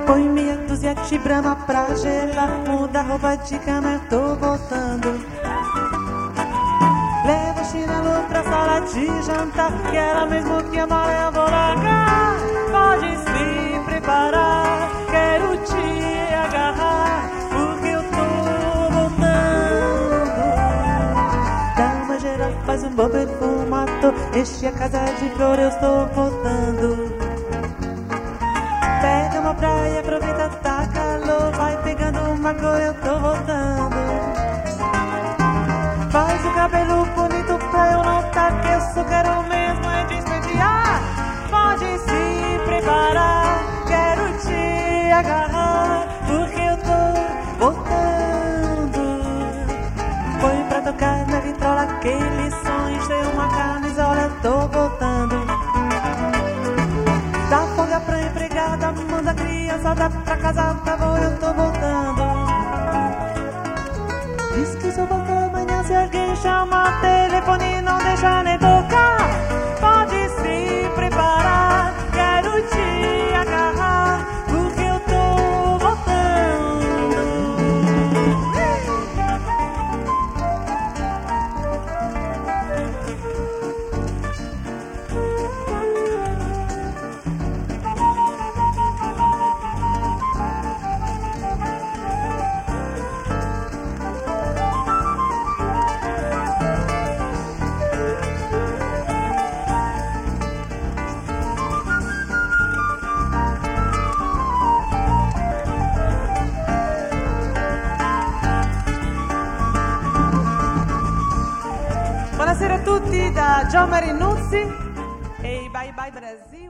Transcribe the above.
Põe meia dúzia de brama pra gelar, muda a roupa de cama, eu tô voltando. Leva o chinelo pra sala de jantar, que ela mesmo que amar eu vou largar. Pode se preparar, quero te agarrar, porque eu tô voltando. Dá uma geral, faz um bom perfumato, enche a casa de flor, eu estou voltando. Pega uma praia, aproveita, tá calor, vai pegando uma cor, eu tô voltando. Faz o cabelo bonito pra eu notar que eu só quero mesmo é despentear. Pode se preparar, quero te agarrar, porque eu tô voltando. Põe pra tocar na vitrola aquele som, enchei uma camisola, eu tô voltando. Dá folga pra empregada, manda a criançada pra casa, tá bom, eu tô voltando. Diz que só volta amanhã, se alguém chama telefone, não deixa nem tocar. Pode se preparar, quero te agarrar, porque eu tô voltando. Buonasera a tutti da Gian Marinuzzi e Bye Bye Brasil.